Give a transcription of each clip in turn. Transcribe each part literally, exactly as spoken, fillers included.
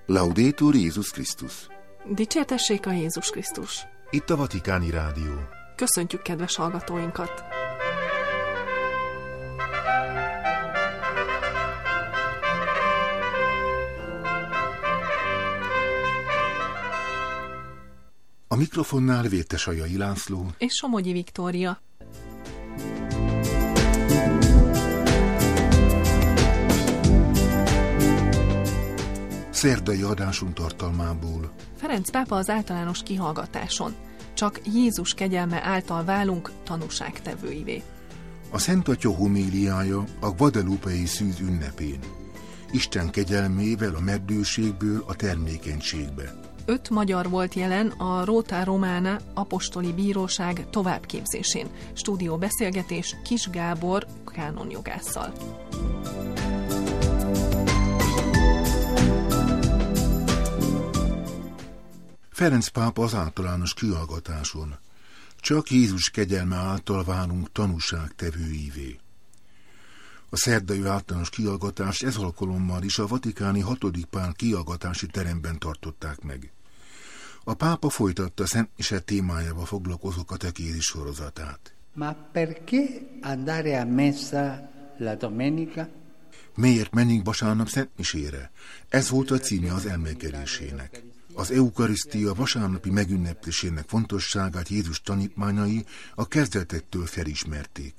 Laudetur Jézus Krisztus. Dicsértessék a Jézus Krisztus. Itt a Vatikáni Rádió. Köszöntjük kedves hallgatóinkat! A mikrofonnál Vértesajai László és Somogyi Viktória. Szerdai adásunk tartalmából. Ferenc pápa az általános kihallgatáson. Csak Jézus kegyelme által válunk tanúságtevőivé. A Szent Atya homéliája a Guadalupei szűz ünnepén. Isten kegyelmével a meddőségből a termékenységbe. Öt magyar volt jelen a Rota Romana apostoli bíróság továbbképzésén. Stúdió beszélgetés Kis Gábor kánonjogásszal. Ferenc pápa az általános kihallgatáson. Csak Jézus kegyelme által válunk tanúságtevőivé. A szerdai általános kihallgatást ez alkalommal is a vatikáni hatodik Pál kihallgatási teremben tartották meg. A pápa folytatta a Szent Mise témájával foglalkozó katekézis sorozatát. Ma perché andare a messa la domenica? Miért menjünk vasárnap Szent Misére? Ez volt a címe az elmélkedésének. Az eukarisztia vasárnapi megünneplésének fontosságát Jézus tanítmányai a kezdetektől felismerték.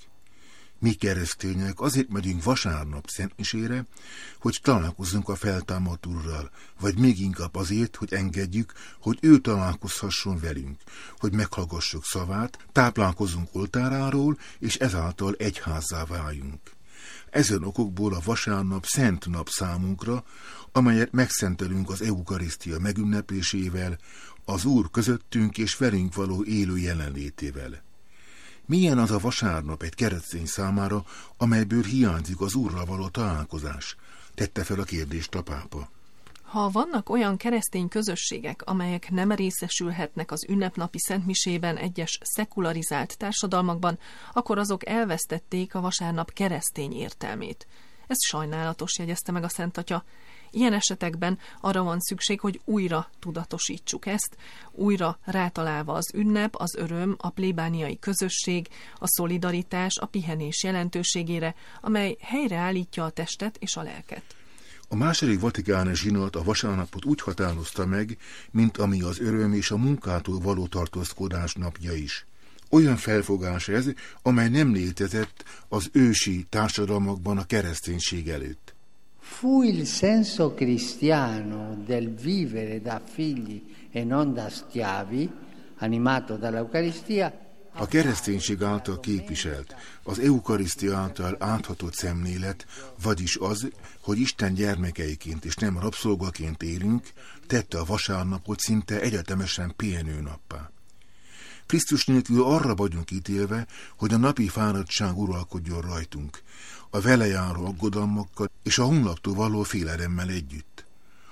Mi keresztények azért megyünk vasárnap Szent Misére, hogy találkozzunk a feltámadt Úrral, vagy még inkább azért, hogy engedjük, hogy ő találkozhasson velünk, hogy meghallgassuk szavát, táplálkozzunk oltáráról, és ezáltal egyházzá váljunk. Ezen okokból a vasárnap szent nap számunkra, amelyet megszentelünk az eukarisztia megünneplésével, az Úr közöttünk és velünk való élő jelenlétével. Milyen az a vasárnap egy keresztény számára, amelyből hiányzik az Úrral való találkozás? Tette fel a kérdést a pápa. Ha vannak olyan keresztény közösségek, amelyek nem részesülhetnek az ünnepnapi szentmisében egyes szekularizált társadalmakban, akkor azok elvesztették a vasárnap keresztény értelmét. Ez sajnálatos, jegyezte meg a Szent Atya. Ilyen esetekben arra van szükség, hogy újra tudatosítsuk ezt, újra rátalálva az ünnep, az öröm, a plébániai közösség, a szolidaritás, a pihenés jelentőségére, amely helyreállítja a testet és a lelket. A második vatikáni zsinat a vasárnapot úgy határozta meg, mint ami az öröm és a munkától való tartózkodás napja is. Olyan felfogás ez, amely nem létezett az ősi társadalmakban a kereszténység előtt. Fu il senso cristiano del vivere da figli e non da schiavi, animato dall'Eucaristia. A kereszténység által képviselt, az eukarisztia által áthatott szemlélet, vagyis az, hogy Isten gyermekeiként és nem rabszolgaként élünk, tette a vasárnapot szinte egyetemesen pihenőnappá. Krisztus nélkül arra vagyunk ítélve, hogy a napi fáradtság uralkodjon rajtunk, a vele járó aggodalmakkal és a honlaptól való félelemmel együtt.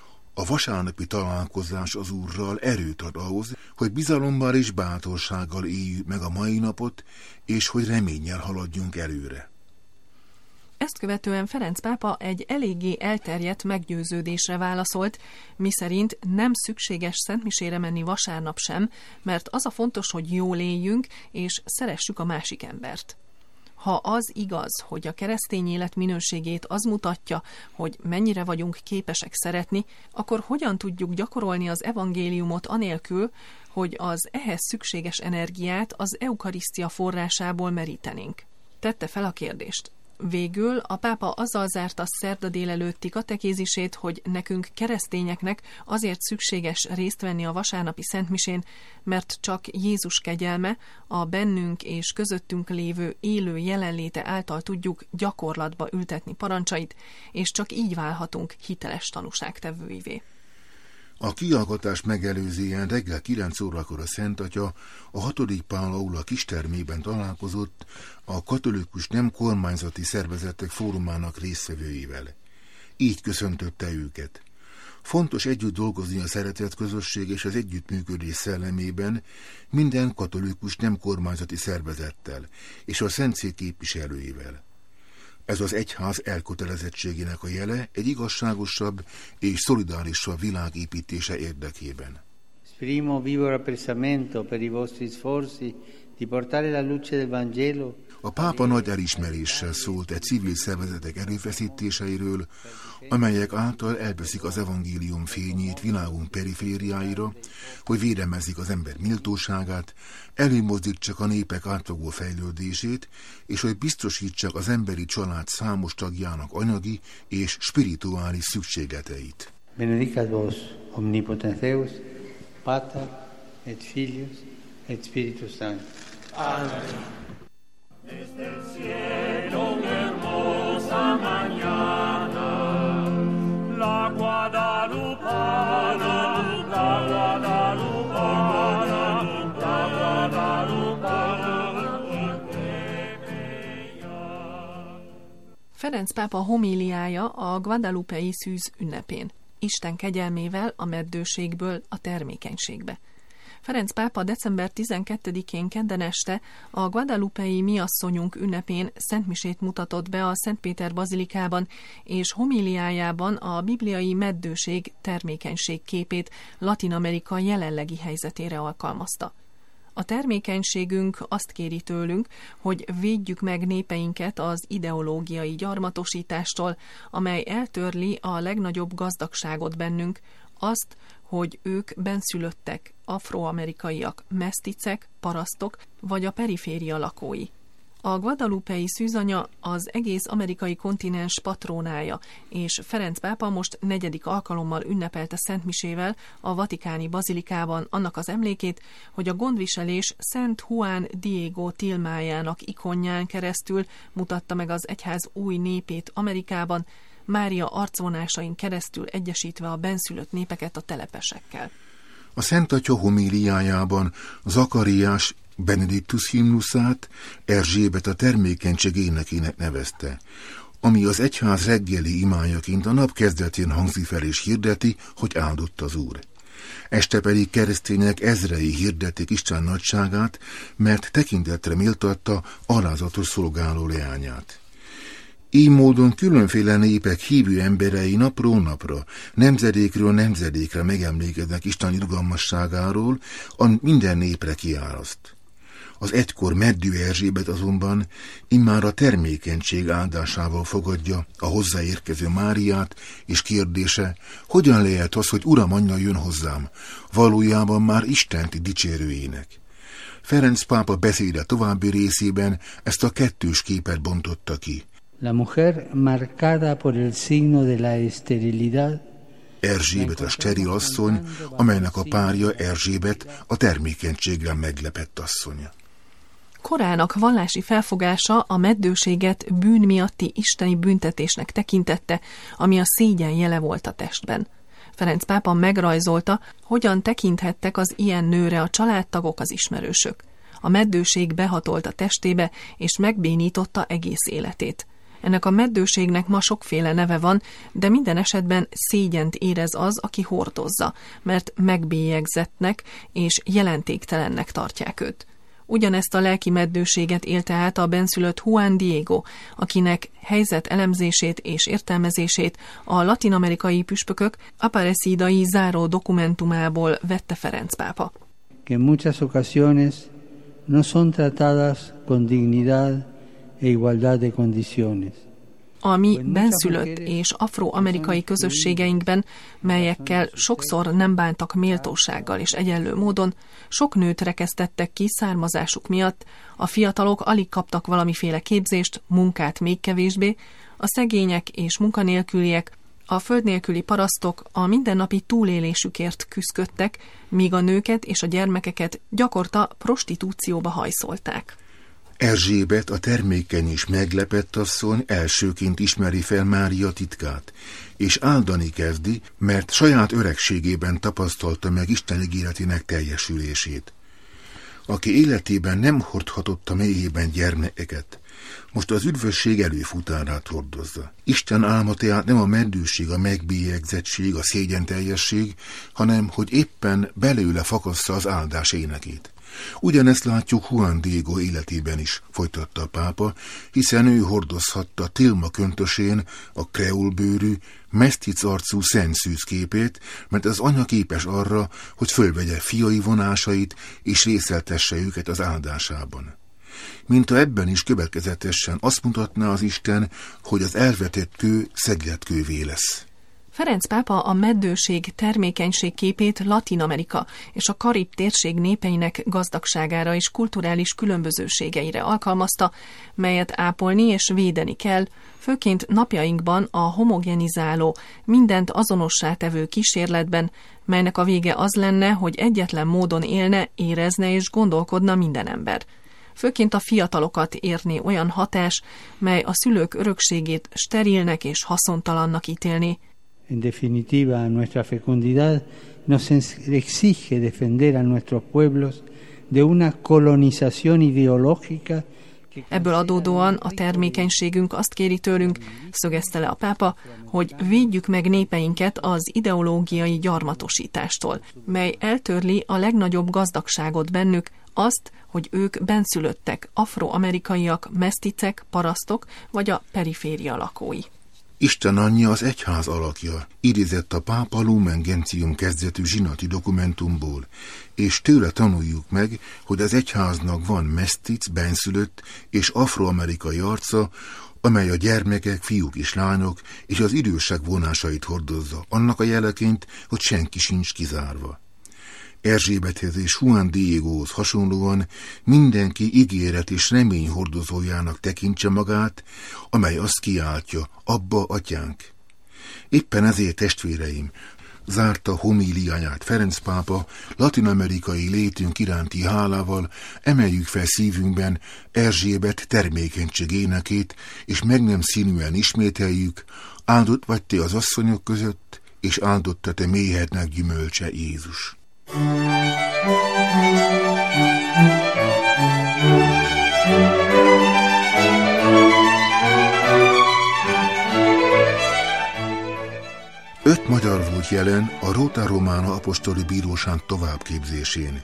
A vasárnapi találkozás az Úrral erőt ad ahhoz, hogy bizalommal és bátorsággal éljük meg a mai napot, és hogy reménnyel haladjunk előre. Ezt követően Ferenc pápa egy eléggé elterjedt meggyőződésre válaszolt, miszerint nem szükséges szentmisére menni vasárnap sem, mert az a fontos, hogy jól éljünk, és szeressük a másik embert. Ha az igaz, hogy a keresztény élet minőségét az mutatja, hogy mennyire vagyunk képesek szeretni, akkor hogyan tudjuk gyakorolni az evangéliumot anélkül, hogy az ehhez szükséges energiát az eukarisztia forrásából merítenénk? Tette fel a kérdést. Végül a pápa azzal zárta szerda délelőtti katekézisét, hogy nekünk keresztényeknek azért szükséges részt venni a vasárnapi szentmisén, mert csak Jézus kegyelme, a bennünk és közöttünk lévő élő jelenléte által tudjuk gyakorlatba ültetni parancsait, és csak így válhatunk hiteles tanúságtevőivé. A kihallgatás megelőzően reggel kilenc órakor a Szent Atya a hatodik Pál aula kistermében találkozott a katolikus nem kormányzati szervezetek fórumának résztvevőivel. Így köszöntötte őket. Fontos együtt dolgozni a szeretet közösség és az együttműködés szellemében minden katolikus nem kormányzati szervezettel és a Szentszék képviselőivel. Ez az egyház elkötelezettségének a jele egy igazságosabb és szolidárisabb világ építése érdekében. Esprimo vivo apprezzamento per i vostri sforzi di portare la luce del Vangelo. A pápa nagy elismeréssel szólt egy civil szervezetek erőfeszítéseiről, amelyek által elveszik az evangélium fényét világunk perifériáira, hogy védelmezik az ember méltóságát, előmozdítsak a népek átfogó fejlődését, és hogy biztosítsak az emberi család számos tagjának anyagi és spirituális szükségleteit. Benedicat vos, omnipotens Deus, Pater et Filius et Spiritus Sanctus. Amen. Desde el cielo una hermosa mañana, la Guadalupana, la Guadalupana, la Guadalupana, Ferenc pápa homíliája a guadalupei szűz ünnepén. Isten kegyelmével a meddőségből a termékenységbe. Ferenc pápa december tizenkettedikén kedden este a guadalupei Mi asszonyunk ünnepén szentmisét mutatott be a Szent Péter bazilikában, és homíliájában a bibliai meddőség termékenység képét Latin-Amerika jelenlegi helyzetére alkalmazta. A termékenységünk azt kéri tőlünk, hogy védjük meg népeinket az ideológiai gyarmatosítástól, amely eltörli a legnagyobb gazdagságot bennünk, azt, hogy ők benszülöttek, afroamerikaiak, meszticek, parasztok vagy a periféria lakói. A guadalupei szűzanya az egész amerikai kontinens patrónája, és Ferenc pápa most negyedik alkalommal ünnepelte szentmisével a vatikáni bazilikában annak az emlékét, hogy a gondviselés Szent Juan Diego tilmájának ikonján keresztül mutatta meg az egyház új népét Amerikában, Mária arcvonásain keresztül egyesítve a benszülött népeket a telepesekkel. A Szent Atya homíliájában Zakariás Benediktus himnuszát Erzsébet a termékenység énekének nevezte, ami az egyház reggeli imájaként a nap kezdetén hangzik fel és hirdeti, hogy áldott az Úr. Este pedig keresztények ezrei hirdetik Isten nagyságát, mert tekintetre méltatta alázatos szolgáló leányát. Így módon különféle népek hívő emberei napról napra, nemzedékről nemzedékre megemlékeznek Isten irgalmasságáról, a minden népre kiáraszt. Az egykor meddő Erzsébet azonban immár a termékenység áldásával fogadja a hozzáérkező Máriát, és kérdése, hogyan lehet az, hogy Uram anyja jön hozzám, valójában már Istent dicsérőjének. Ferenc pápa beszéde további részében ezt a kettős képet bontotta ki. La mujer marcada por el signo de la esterilidad. Erzsébet a steril asszony, amelynek a párja Erzsébet a termékenységgel meglepett asszonya. Korának vallási felfogása a meddőséget bűn miatti isteni büntetésnek tekintette, ami a szégyen jele volt a testben. Ferenc pápa megrajzolta, hogyan tekinthettek az ilyen nőre a családtagok, az ismerősök. A meddőség behatolt a testébe, és megbénította egész életét. Ennek a meddőségnek ma sokféle neve van, de minden esetben szégyent érez az, aki hordozza, mert megbélyegzettnek és jelentéktelennek tartják őt. Ugyanezt a lelki meddőséget élte át a benszülött Juan Diego, akinek helyzet elemzését és értelmezését a latin-amerikai püspökök Aparecidai záró dokumentumából vette Ferenc pápa. Que en muchas ocasiones no son tratadas con dignidad e igualdad de condiciones. A mi benszülött és afroamerikai közösségeinkben, melyekkel sokszor nem bántak méltósággal és egyenlő módon, sok nőt rekesztettek ki származásuk miatt, a fiatalok alig kaptak valamiféle képzést, munkát még kevésbé, a szegények és munkanélküliek, a földnélküli parasztok a mindennapi túlélésükért küszködtek, míg a nőket és a gyermekeket gyakorta prostitúcióba hajszolták. Erzsébet, a termékeny és meglepett asszony elsőként ismeri fel Mária titkát, és áldani kezdi, mert saját öregségében tapasztalta meg Isten ígéretének teljesülését. Aki életében nem hordhatott a mélyében gyermekeket, most az üdvösség előfutárát hordozza. Isten álma tehát nem a meddőség, a megbélyegzettség, a szégyenteljesség, hanem hogy éppen belőle fakassza az áldás énekét. Ugyanezt látjuk Juan Diego életében is, folytatta a pápa, hiszen ő hordozhatta Tilma köntösén a kreolbőrű, mesztic arcú Szent Szűz képét, mert az anya képes arra, hogy fölvegye fiai vonásait és részeltesse őket az áldásában. Mintha ebben is következetesen azt mutatná az Isten, hogy az elvetett kő szegletkővé lesz. Ferenc pápa a meddőség, termékenység képét Latin-Amerika és a Karib térség népeinek gazdagságára és kulturális különbözőségeire alkalmazta, melyet ápolni és védeni kell, főként napjainkban a homogenizáló, mindent azonossá tevő kísérletben, melynek a vége az lenne, hogy egyetlen módon élne, érezne és gondolkodna minden ember. Főként a fiatalokat érné olyan hatás, mely a szülők örökségét sterilnek és haszontalannak ítélni. En definitiva, nuestra fecundidad nos exige defender a nuestros pueblos de una colonización ideológica. Ebből adódóan a termékenységünk azt kéri tőlünk, szögezte le a pápa, hogy védjük meg népeinket az ideológiai gyarmatosítástól, mely eltörli a legnagyobb gazdagságot bennük, azt, hogy ők benszülöttek, afroamerikaiak, meszticek, parasztok vagy a periféria lakói. Isten anyja az egyház alakja, idézett a pápa Lumen Gentium kezdetű zsinati dokumentumból, és tőle tanuljuk meg, hogy az egyháznak van mesztic, benszülött és afroamerikai arca, amely a gyermekek, fiúk és lányok és az idősek vonásait hordozza, annak a jeleként, hogy senki sincs kizárva. Erzsébethez és Juan Diegóhoz hasonlóan mindenki ígéret és remény hordozójának tekintse magát, amely azt kiáltja, Abba, Atyánk. Éppen ezért, testvéreim, zárta homíliáját Ferenc pápa, latin-amerikai létünk iránti hálával emeljük fel szívünkben Erzsébet termékenység énekét, és meg nem színűen ismételjük, áldott vagy te az asszonyok között, és áldott a te méhednek gyümölcse, Jézus. Öt magyar volt jelen a Rota Romana apostoli bíróság továbbképzésén.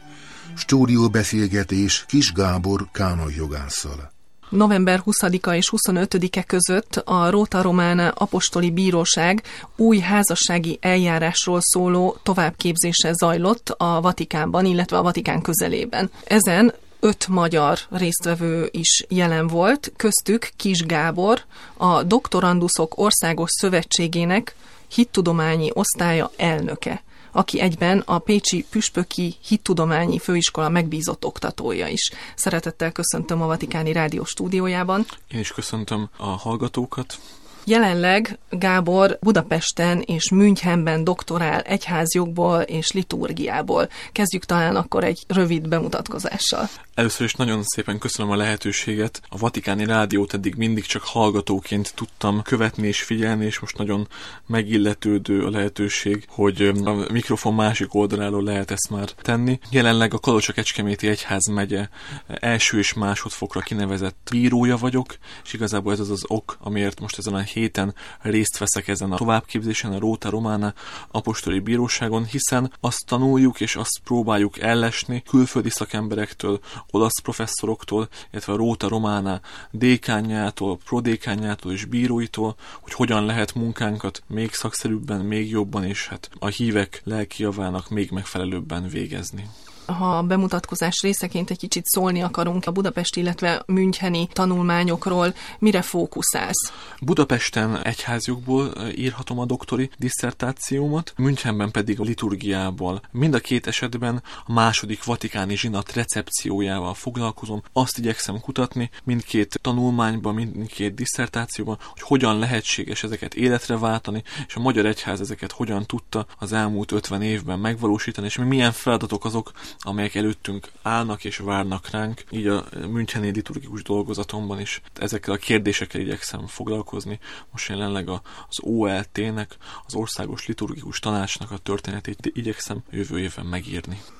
Stúdióbeszélgetés Kis Gábor kánoi jogásszal. november huszadika és huszonötödike között a Rota Romana apostoli bíróság új házassági eljárásról szóló továbbképzése zajlott a Vatikánban, illetve a Vatikán közelében. Ezen öt magyar résztvevő is jelen volt, köztük Kis Gábor, a Doktoranduszok Országos Szövetségének hittudományi osztálya elnöke, aki egyben a Pécsi Püspöki Hittudományi Főiskola megbízott oktatója is. Szeretettel köszöntöm a Vatikáni Rádió stúdiójában. Én is köszöntöm a hallgatókat. Jelenleg Gábor Budapesten és Münchenben doktorál egyházjogból és liturgiából. Kezdjük talán akkor egy rövid bemutatkozással. Először is nagyon szépen köszönöm a lehetőséget. A Vatikáni Rádiót eddig mindig csak hallgatóként tudtam követni és figyelni, és most nagyon megilletődő a lehetőség, hogy a mikrofon másik oldaláról lehet ezt már tenni. Jelenleg a Kalocsa-Kecskeméti Egyházmegye első és másodfokra kinevezett bírója vagyok, és igazából ez az az ok, amiért most ezen a héten részt veszek ezen a továbbképzésen, a Rota Romana apostoli bíróságon, hiszen azt tanuljuk és azt próbáljuk ellesni külföldi szakemberektől, olasz professzoroktól, illetve a Rota Romana dékánjától, prodékánjától és bíróitól, hogy hogyan lehet munkánkat még szakszerűbben, még jobban és hát a hívek lelki javának még megfelelőbben végezni. Ha a bemutatkozás részeként egy kicsit szólni akarunk a budapesti, illetve müncheni tanulmányokról, mire fókuszálsz? Budapesten egyházjogból írhatom a doktori disszertációmat, Münchenben pedig a liturgiából. Mind a két esetben a második vatikáni zsinat recepciójával foglalkozom. Azt igyekszem kutatni mindkét tanulmányban, mindkét disszertációban, hogy hogyan lehetséges ezeket életre váltani, és a magyar egyház ezeket hogyan tudta az elmúlt ötven évben megvalósítani, és milyen feladatok azok, amelyek előttünk állnak és várnak ránk. Így a müncheni liturgikus dolgozatomban is ezekkel a kérdésekkel igyekszem foglalkozni. Most jelenleg az o el té-nek, az Országos Liturgikus Tanácsnak a történetét igyekszem jövő évben megírni.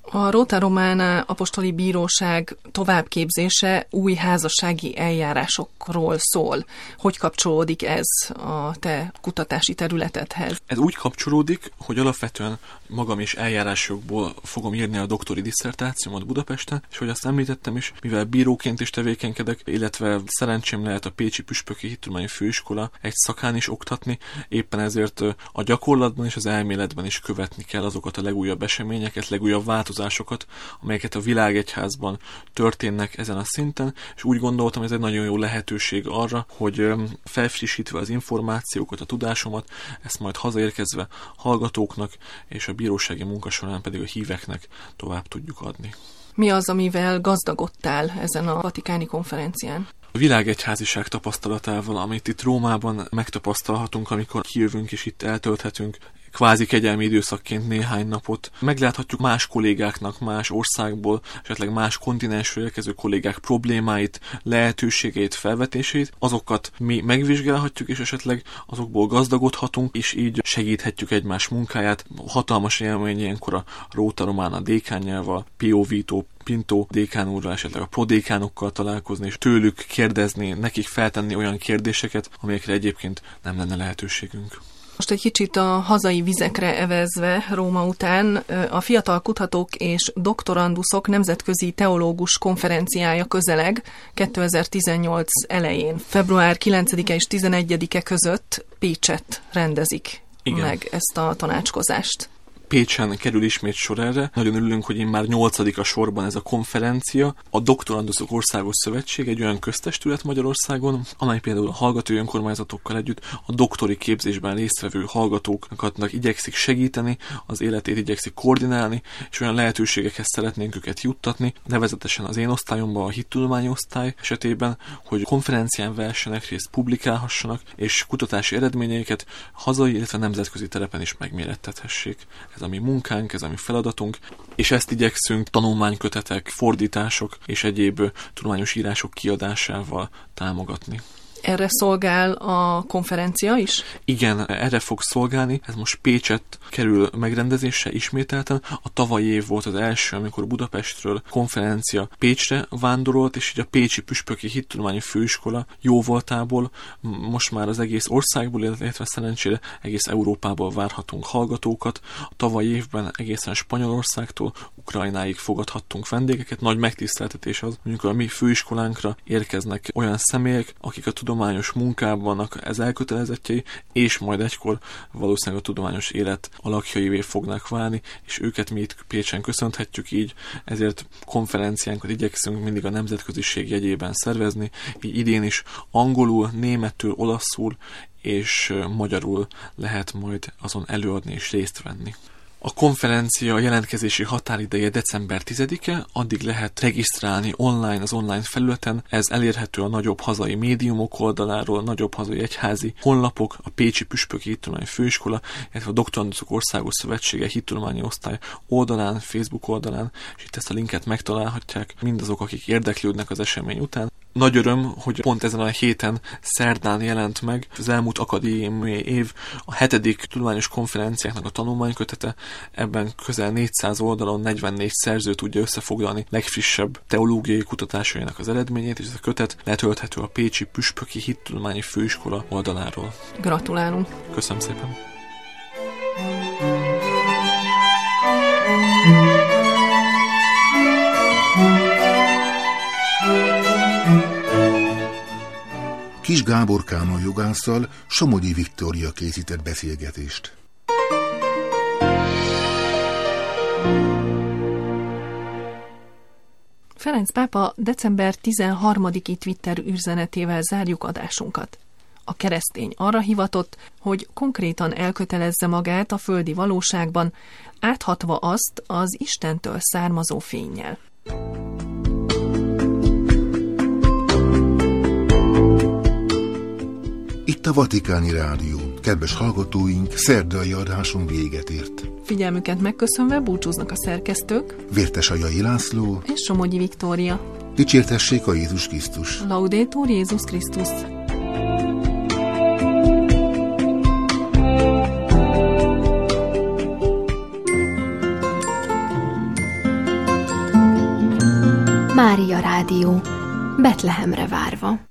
A Rota Romana apostoli bíróság továbbképzése új házassági eljárásokról szól. Hogy kapcsolódik ez a te kutatási területedhez? Ez úgy kapcsolódik, hogy alapvetően magam is eljárásokból fogom írni a doktori disszertációmat Budapesten, és hogy azt említettem is, mivel bíróként is tevékenykedek, illetve szerencsém lehet a Pécsi Püspöki Hittudományi Főiskola egy szakán is oktatni, éppen ezért a gyakorlatban és az elméletben is követni kell azokat a legújabb eseményeket, legújabb változásokat, amelyeket a világegyházban történnek ezen a szinten, és úgy gondoltam, ez egy nagyon jó lehetőség arra, hogy felfrissítve az információkat, a tudásomat, ezt majd hazaérkezve hallgatóknak és a bírósági munka során pedig a híveknek tovább tudjuk adni. Mi az, amivel gazdagodtál ezen a vatikáni konferencián? A világegyháziság tapasztalatával, amit itt Rómában megtapasztalhatunk, amikor kijövünk és itt eltölthetünk kvázi kegyelmi időszakként néhány napot. Megláthatjuk más kollégáknak, más országból, esetleg más kontinensről érkező kollégák problémáit, lehetőségeit, felvetéseit, azokat mi megvizsgálhatjuk, és esetleg azokból gazdagodhatunk, és így segíthetjük egymás munkáját. Hatalmas élmény ilyenkor a Rota Romana dékánjával, Pio Vito Pinto dékán úrral, esetleg a prodékánokkal találkozni, és tőlük kérdezni, nekik feltenni olyan kérdéseket, amelyekre egyébként nem lenne lehetőségünk. Most egy kicsit a hazai vizekre evezve Róma után a fiatal kutatók és doktoranduszok nemzetközi teológus konferenciája közeleg kétezer-tizennyolc elején, február kilencedike és tizenegyedike között Pécsett rendezik. Igen. Meg ezt a tanácskozást. Pécsen kerül ismét sor erre. Nagyon örülünk, hogy én már nyolcadik a sorban ez a konferencia. A Doktoranduszok Országos Szövetség egy olyan köztestület Magyarországon, amely például a hallgatói önkormányzatokkal együtt a doktori képzésben résztvevő hallgatóknak igyekszik segíteni, az életét igyekszik koordinálni, és olyan lehetőségekhez szeretnénk őket juttatni, nevezetesen az én osztályomban, a hittudományi osztály esetében, hogy konferencián vehessenek részt, publikálhassanak, és kutatási eredményeiket hazai, illetve nemzetközi terepen is megmérettethessék. Ez a mi munkánk, ez a mi feladatunk, és ezt igyekszünk tanulmánykötetek, fordítások és egyéb tudományos írások kiadásával támogatni. Erre szolgál a konferencia is? Igen, erre fog szolgálni. Ez most Pécsett kerül megrendezésre ismételten. A tavalyi év volt az első, amikor Budapestről konferencia Pécsre vándorolt, és így a Pécsi Püspöki Hittudományi Főiskola jóvoltából most már az egész országból, illetve szerencsére egész Európából várhatunk hallgatókat. A tavalyi évben egészen Spanyolországtól Ukrajnáig fogadhattunk vendégeket. Nagy megtiszteltetés az, amikor a mi főiskolánkra érkeznek olyan személyek, akik a tudományos munkában vannak ez elkötelezettjei, és majd egykor valószínűleg a tudományos élet alakjaivé fognak válni, és őket mi itt Pécsen köszönhetjük így, ezért konferenciánkat igyekszünk mindig a nemzetköziség jegyében szervezni, így idén is angolul, németül, olaszul és magyarul lehet majd azon előadni és részt venni. A konferencia jelentkezési határideje december tizedike, addig lehet regisztrálni online az online felületen, ez elérhető a nagyobb hazai médiumok oldaláról, nagyobb hazai egyházi honlapok, a Pécsi Püspöki Hittudományi Főiskola, illetve a Doktoranduszok Országos Szövetsége Hittudományi Osztály oldalán, Facebook oldalán, és itt ezt a linket megtalálhatják mindazok, akik érdeklődnek az esemény után. Nagy öröm, hogy pont ezen a héten szerdán jelent meg az elmúlt akadémiai év a hetedik tudományos konferenciáknak a tanulmánykötete. Ebben közel négyszáz oldalon negyvennégy szerző tudja összefoglalni legfrissebb teológiai kutatásainak az eredményét, és ez a kötet letölthető a Pécsi Püspöki Hittudományi Főiskola oldaláról. Gratulálunk! Köszönöm szépen! Kis Gábor Kálmán jogásszal Somogyi Viktória készített beszélgetést. Ferenc pápa december tizenharmadiki Twitter üzenetével zárjuk adásunkat. A keresztény arra hivatott, hogy konkrétan elkötelezze magát a földi valóságban, áthatva azt az Istentől származó fénnyel. Itt a Vatikáni Rádió. Kedves hallgatóink, szerdai adásunk véget ért. Figyelmüket megköszönve búcsúznak a szerkesztők, Vértesajai László és Somogyi Viktória. Dicsértessék a Jézus Krisztus! Laudetur Jézus Krisztus! Mária Rádió, Betlehemre várva.